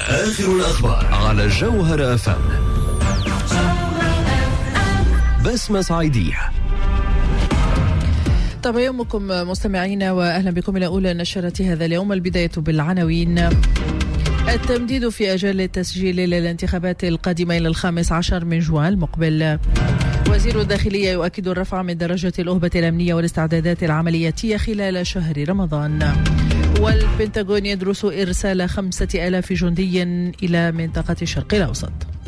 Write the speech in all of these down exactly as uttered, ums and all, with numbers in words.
آخر الأخبار على جوهر أف أم. بسمة صعيدية. طب يومكم مستمعينا وأهلا بكم إلى أولى نشرة هذا اليوم. البداية بالعناوين. التمديد في أجال التسجيل للانتخابات القادمة إلى الخامس عشر من جوان المقبل. وزير الداخلية يؤكد الرفع من درجة الأهبة الأمنية والاستعدادات العملياتية خلال شهر رمضان. والبنتاغون يدرس إرسال خمسة آلاف جندي إلى منطقة الشرق الأوسط.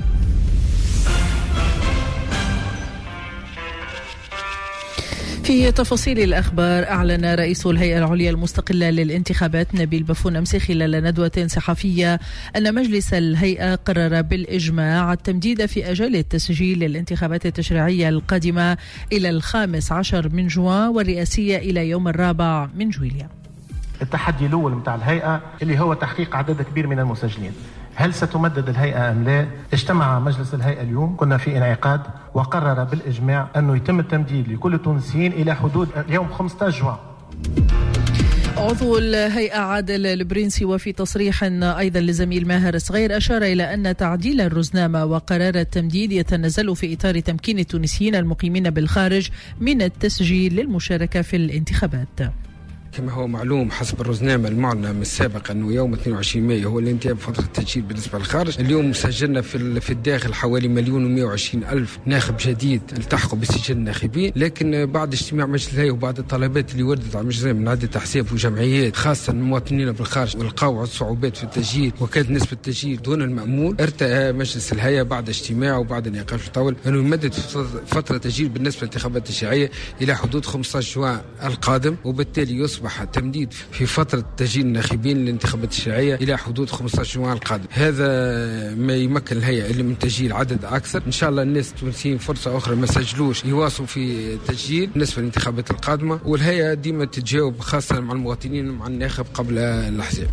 في تفاصيل الأخبار، أعلن رئيس الهيئة العليا المستقلة للانتخابات نبيل بافون أمس خلال ندوة صحفية أن مجلس الهيئة قرر بالإجماع التمديد في أجال التسجيل للانتخابات التشريعية القادمة إلى الخامس عشر من جوان والرئاسية إلى يوم الرابع من جويليا. التحدي الأول متاع الهيئة اللي هو تحقيق عدد كبير من المسجلين، هل ستمدد الهيئة أم لا؟ اجتمع مجلس الهيئة اليوم، كنا في انعقاد وقرر بالإجماع أنه يتم التمديد لكل التونسيين إلى حدود اليوم خمسة عشر جوان. عضو الهيئة عادل البرنسي وفي تصريح أيضا لزميل ماهر صغير أشار إلى أن تعديل الرزنامة وقرار التمديد يتنزل في إطار تمكين التونسيين المقيمين بالخارج من التسجيل للمشاركة في الانتخابات. كما هو معلوم حسب الرزنامة المعلنة من السابق أنه يوم اثنين وعشرين مايو هو الانتهاء بفترة التسجيل بالنسبة للخارج. اليوم سجلنا في في الداخل حوالي مليون ومئة وعشرين ألف ناخب جديد التحقوا بسجل الناخبين، لكن بعد اجتماع مجلس الهيئة وبعد الطلبات اللي وردت على مجلس الهيئة من عدة أحزاب وجمعيات خاصة المواطنين بالخارج والقوا صعوبات في التسجيل وكانت نسبة التسجيل دون المأمول، ارتأى مجلس الهيئة بعد اجتماع وبعد نقاش طول أنه يمدد فترة التسجيل بالنسبة للانتخابات التشريعية إلى حدود خمسة عشر جوان القادم، وبالتالي يصبح التمديد في فترة تسجيل الناخبين للانتخابات التشريعية إلى حدود خمسة عشر جوان القادم. هذا ما يمكن الهيئة اللي من تسجيل عدد أكثر. إن شاء الله الناس التونسيين فرصة أخرى ما سجلوش يواصلوا في تسجيل بالنسبة للانتخابات القادمة، والهيئة ديما تتجاوب خاصة مع المواطنين ومع الناخب قبل الأحزاب.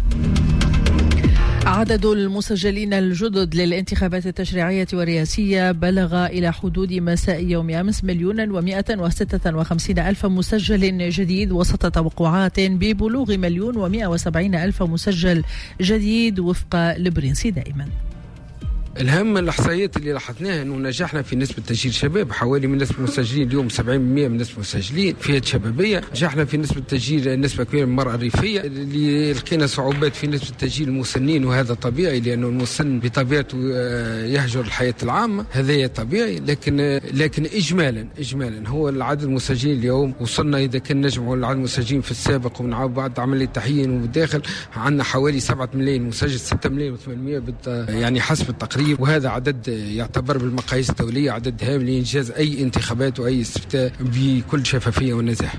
عدد المسجلين الجدد للانتخابات التشريعية والرئاسية بلغ إلى حدود مساء يوم أمس مليون ومئة وستة وخمسين ألف مسجل جديد، وسط توقعات ببلوغ مليون ومئة وسبعين ألف مسجل جديد وفق البرنسي دائما. الهم الإحصائيات اللي لاحظناها أنه نجحنا في نسبة تسجيل شباب، حوالي من نسبة المسجلين اليوم سبعين بالمئة من نسبة المسجلين فئة شبابية. نجحنا في نسبة تسجيل نسبة كبيرة من المرأة الريفية، اللي لقينا صعوبات في نسبة تسجيل المسنين، وهذا طبيعي لأنه المسن بطبيعته يهجر الحياة العامة، هذا طبيعي. لكن لكن إجمالا إجمالا هو العدد المسجلين اليوم وصلنا، إذا كان نجمع العدد المسجلين في السابق ومن بعد عملية تحيين وبالداخل عندنا حوالي سبعة ملايين مسجل، ستة ملايين وثمانمئة يعني حسب التقرير، وهذا عدد يعتبر بالمقاييس الدولية عدد هام لإنجاز أي انتخابات وأي استفتاء بكل شفافية ونزاهة.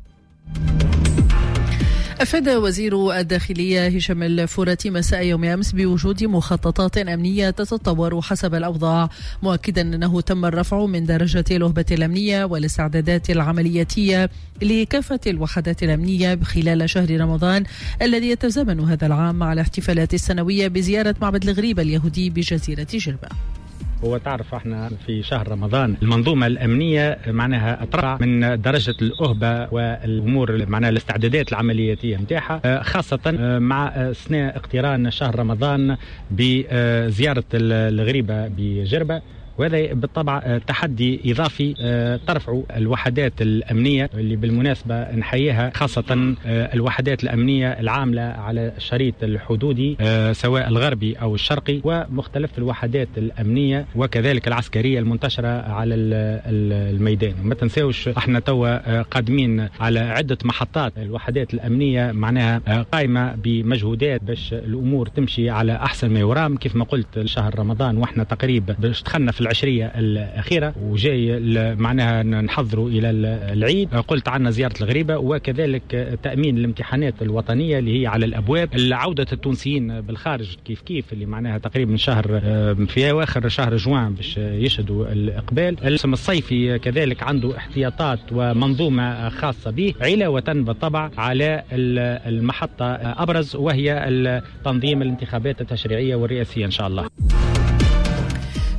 أفاد وزير الداخلية هشام الفراتي مساء يوم أمس بوجود مخططات أمنية تتطور حسب الأوضاع، مؤكدا أنه تم الرفع من درجة الأهبة الأمنية والاستعدادات العملياتية لكافة الوحدات الأمنية خلال شهر رمضان الذي يتزامن هذا العام مع الاحتفالات السنوية بزيارة معبد الغريبة اليهودي بجزيرة جربة. هو تعرف احنا في شهر رمضان المنظومة الأمنية معناها ترفع من درجة الأهبة والأمور معناها الاستعدادات العملياتية متاحة، خاصة مع أثناء اقتران شهر رمضان بزيارة الغريبة بجربة، وهذا بالطبع تحدي إضافي ترفع الوحدات الأمنية اللي بالمناسبة نحييها، خاصة الوحدات الأمنية العاملة على الشريط الحدودي سواء الغربي أو الشرقي، ومختلف الوحدات الأمنية وكذلك العسكرية المنتشرة على الميدان. ما تنساوش احنا توا قادمين على عدة محطات الوحدات الأمنية معناها قائمة بمجهودات باش الأمور تمشي على أحسن ما يرام. كيف ما قلت شهر رمضان واحنا تقريبا باش دخلنا في العشرية الأخيرة وجاي معناها نحضروا إلى العيد، قلت عنا زيارة الغريبة وكذلك تأمين الامتحانات الوطنية اللي هي على الأبواب، عودة التونسيين بالخارج كيف كيف اللي معناها تقريبا من شهر في أواخر شهر جوان باش يشهدوا الإقبال. الموسم الصيفي كذلك عنده احتياطات ومنظومة خاصة به، علاوة بالطبع على المحطة أبرز وهي تنظيم الانتخابات التشريعية والرئاسية إن شاء الله.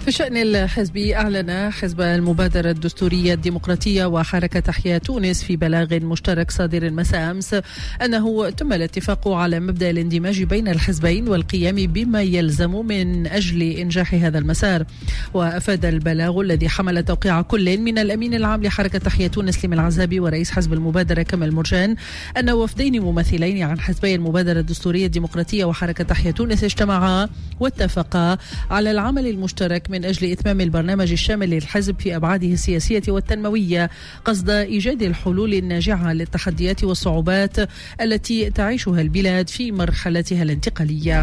في الشأن الحزبي، أعلن حزب المبادرة الدستورية الديمقراطية وحركة تحيا تونس في بلاغ مشترك صادر مساء أمس أنه تم الاتفاق على مبدأ الاندماج بين الحزبين والقيام بما يلزم من أجل إنجاح هذا المسار. وأفاد البلاغ الذي حمل توقيع كل من الأمين العام لحركة تحيا تونس سليم العزابي ورئيس حزب المبادرة كمال مرجان أن وفدين ممثلين عن حزبي المبادرة الدستورية الديمقراطية وحركة تحيا تونس اجتمعا واتفقا على العمل المشترك من أجل إتمام البرنامج الشامل للحزب في أبعاده السياسية والتنموية قصد إيجاد الحلول الناجعة للتحديات والصعوبات التي تعيشها البلاد في مرحلتها الانتقالية.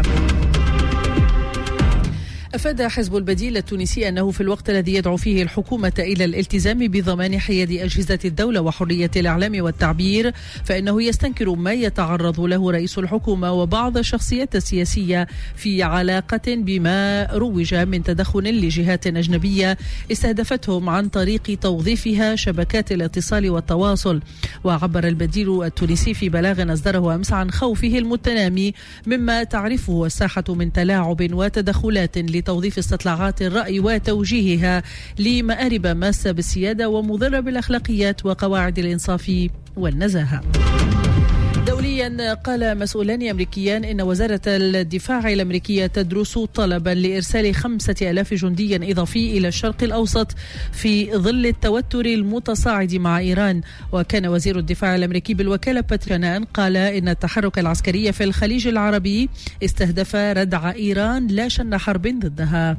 أفاد حزب البديل التونسي أنه في الوقت الذي يدعو فيه الحكومة إلى الالتزام بضمان حياد أجهزة الدولة وحرية الإعلام والتعبير، فإنه يستنكر ما يتعرض له رئيس الحكومة وبعض الشخصيات السياسية في علاقة بما روج من تدخل لجهات أجنبية استهدفتهم عن طريق توظيفها شبكات الاتصال والتواصل. وعبر البديل التونسي في بلاغ أصدره أمس عن خوفه المتنامي مما تعرفه الساحة من تلاعب وتدخلات لتوظيف استطلاعات الرأي وتوجيهها لمآرب ماسة بالسيادة ومضرة بالأخلاقيات وقواعد الإنصاف والنزاهة. دوليا، قال مسؤولان أمريكيان إن وزارة الدفاع الأمريكية تدرس طلبا لإرسال خمسة ألاف جندي إضافي إلى الشرق الأوسط في ظل التوتر المتصاعد مع إيران. وكان وزير الدفاع الأمريكي بالوكالة باتريانان قال إن التحرك العسكري في الخليج العربي استهدف ردع إيران لا شن حرب ضدها.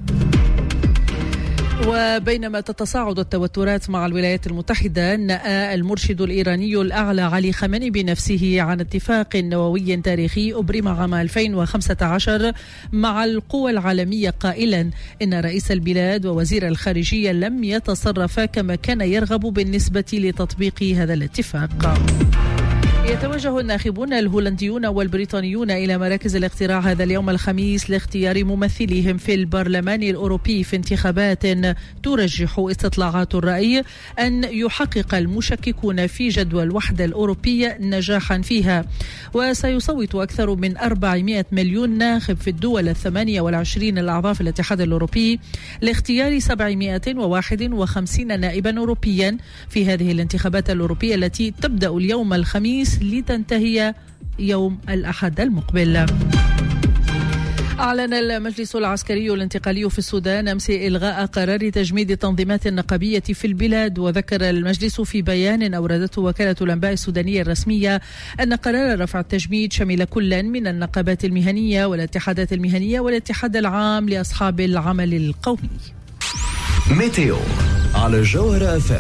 وبينما تتصاعد التوترات مع الولايات المتحدة، نأى المرشد الإيراني الأعلى علي خامنئي بنفسه عن اتفاق نووي تاريخي أبرم عام ألفين وخمسة عشر مع القوى العالمية، قائلا إن رئيس البلاد ووزير الخارجية لم يتصرفا كما كان يرغب بالنسبة لتطبيق هذا الاتفاق. يتوجه الناخبون الهولنديون والبريطانيون إلى مراكز الاقتراع هذا اليوم الخميس لاختيار ممثليهم في البرلمان الأوروبي في انتخابات ترجح استطلاعات الرأي أن يحقق المشككون في جدوى الوحدة الأوروبية نجاحا فيها. وسيصوت أكثر من أربعمائة مليون ناخب في الدول الثمانية والعشرين الأعضاء في الاتحاد الأوروبي لاختيار سبعمائة وواحد وخمسين نائبا أوروبيا في هذه الانتخابات الأوروبية التي تبدأ اليوم الخميس لتنتهي يوم الأحد المقبل. أعلن المجلس العسكري الانتقالي في السودان أمس إلغاء قرار تجميد التنظيمات النقابية في البلاد. وذكر المجلس في بيان أوردته وكالة الأنباء السودانية الرسمية أن قرار رفع التجميد شمل كل من النقابات المهنية والاتحادات المهنية والاتحاد العام لأصحاب العمل القومي. ميتيو على جوهرة أف أم.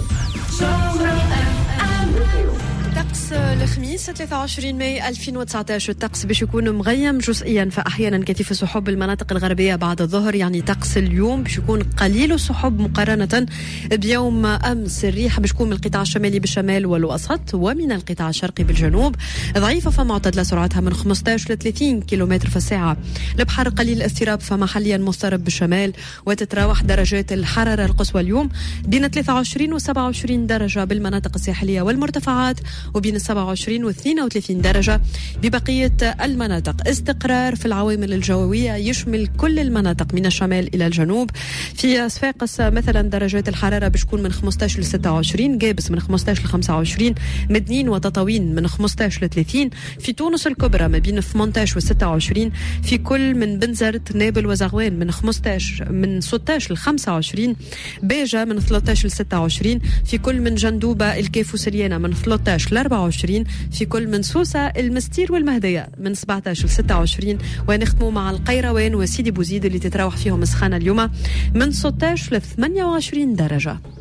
طقس الخميس ثلاثة وعشرين ماي ألفين وتسعة عشر، الطقس باش يكون مغيم جزئيا فأحيانا كثيف السحب بالمناطق الغربية بعد الظهر. يعني طقس اليوم باش يكون قليل السحب مقارنة بيوم أمس. الريح باش تكون من القطاع الشمالي بالشمال والوسط ومن القطاع الشرقي بالجنوب ضعيفة، فمعتدلة سرعتها من خمسة عشر ل ثلاثين كيلومتر في الساعة. البحر قليل الاضطراب فمحليا مضطرب بالشمال. وتتراوح درجات الحرارة القصوى اليوم بين ثلاثة وعشرين و سبعة وعشرين درجة بالمناطق الساحلية والمرتفعات، وبين سبعة وعشرين و اثنين وثلاثين درجة ببقية المناطق. استقرار في العوامل الجوية يشمل كل المناطق من الشمال إلى الجنوب. في صفاقس مثلا درجات الحرارة بتكون من خمسة عشر ل ستة وعشرين، جابس من خمسة عشر ل خمسة وعشرين، مدنين وتطاوين من خمسة عشر ل ثلاثين. في تونس الكبرى ما بين ثمانية عشر و ستة وعشرين. في كل من بنزرت نابل وزغوان من خمسة عشر من ستة عشر ل خمسة وعشرين. باجة من ثلاثة عشر ل ستة وعشرين. في كل من جندوبة الكيف وسريانة من ثلاثة عشر ل أربعة وعشرين. في كل من سوسة المستير والمهدية من سبعة عشر ل ستة وعشرين. ونختموا مع القيروان وسيدي بوزيد اللي تتراوح فيهم السخانة اليوم من ستة عشر ل ثمانية وعشرين درجة.